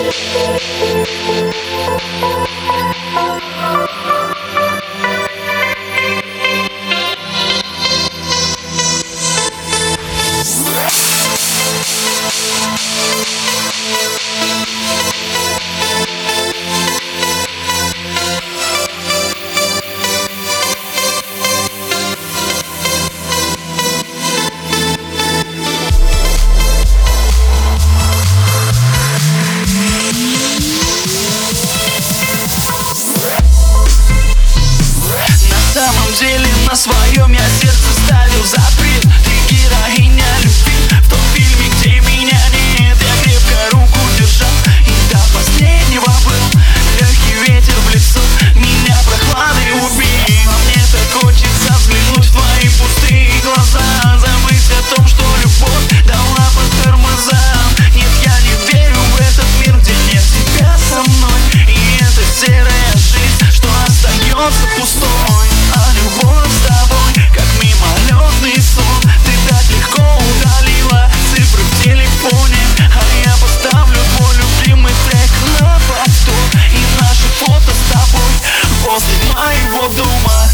На своем я сердце ставил запрет. Ты героиня любви в том фильме, где меня нет. Я крепко руку держал и до последнего был. Легкий ветер в лицо, меня прохладой убей. Но мне так хочется взглянуть в твои пустые глаза, забыть о том, что любовь дала под тормозам. Нет, я не верю в этот мир, где нет тебя со мной. И эта серая жизнь, что остается пустой. А любовь с тобой, как мимолетный сон. Ты так легко удалила цифры в телефоне, а я поставлю твой любимый трек на повтор. И наши фото с тобой возле моего дома.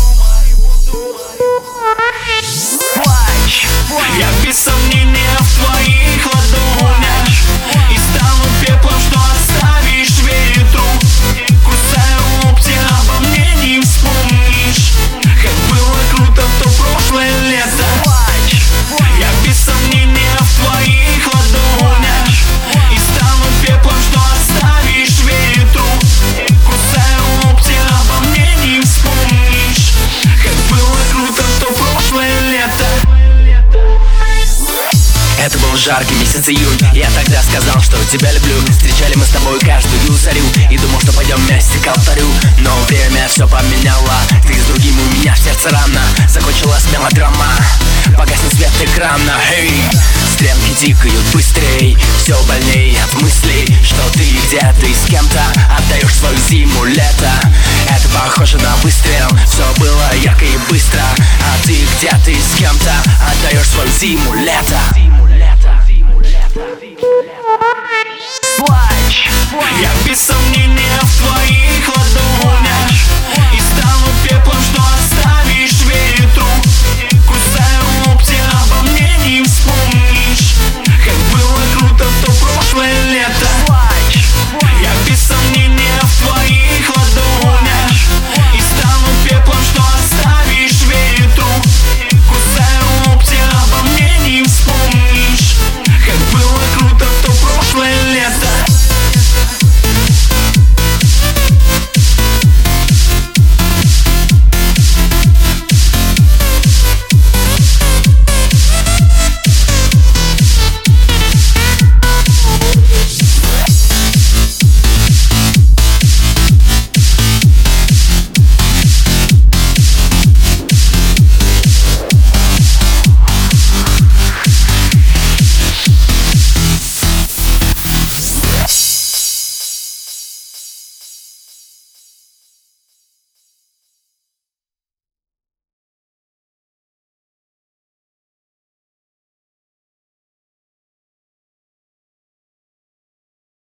Плачь, я без сомнения в твоих ладонях, и стану пеплом, что оставишь ветру. Кусаю локти, обо мне не вспомнишь. Как было круто то прошлое лето. Плачь, я без сомнения в твоих ладонях, и стану пеплом, что оставишь ветру. Кусаю локти, обо мне не вспомнишь. Как было круто то прошлое лето. Это был жаркий месяц июнь. Я тогда сказал, что тебя люблю. Встречали мы с тобой каждую зарю и думал, что пойдем вместе к алтарю. Но время все поменяло. Ты с другим, у меня в сердце рана. Закончилась мелодрама, погаснет свет экрана. Эй, стрелки тикают быстрей, все больнее от мыслей, что ты где-то и с кем-то отдаешь свою зиму, лето. Это похоже на выстрел. Все было ярко и быстро, а ты где-то и с кем-то отдаешь свою зиму, лето. Плачь, я без сомнения в твоих ладонях, и стану пеплом, что